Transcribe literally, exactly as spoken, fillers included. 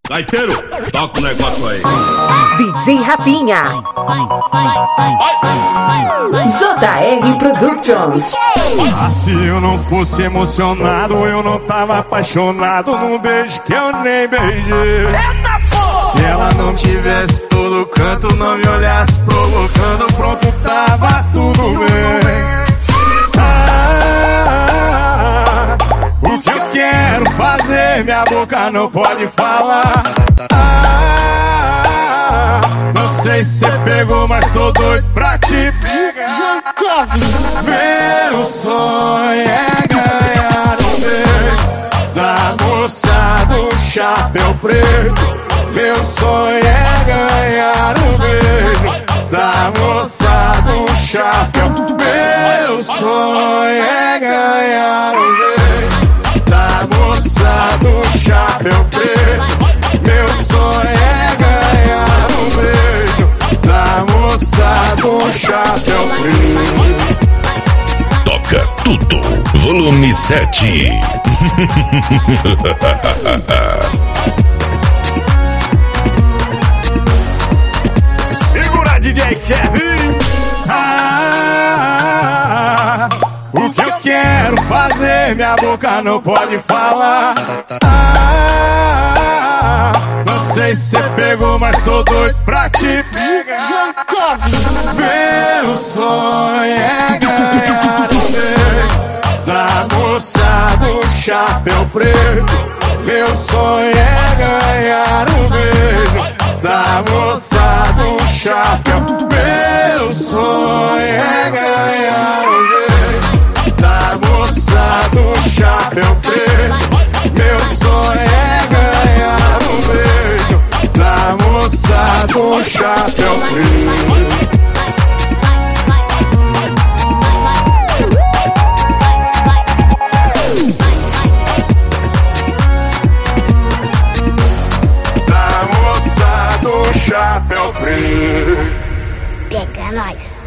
Gaiteiro, toca o negócio aí. D J Rafinha. J R Productions. Ah, se eu não fosse emocionado, eu não tava apaixonado num beijo que eu nem beijei. Se ela não tivesse todo canto, não me olhasse provocando, pronto, tava tudo bem. Ah, o que eu quero fazer, minha boca não pode falar. Ah, não sei se cê pegou, mas tô doido pra te pegar. Meu sonho é ganhar um beijo da moça do chapéu preto. Meu sonho é ganhar um beijo da moça do chapéu. Meu sonho é ganhar um beijo da moça do chapéu preto. Meu sonho é ganhar um beijo da moça do chapéu preto. Toca tudo, volume sete. Segura, D J Kevin. Ah, o que eu quero fazer, minha boca não pode falar. Ah, não sei se cê pegou, mas tô doido pra te pegar. Meu sonho é ganhar um beijo da moça do chapéu preto. Meu sonho é ganhar um beijo da moça do chapéu. Meu sonho é ganhar um beijo da moça do chapéu preto. Meu sonho é ganhar um beijo da moça do chapéu preto. Chapéu preto. Pega nós.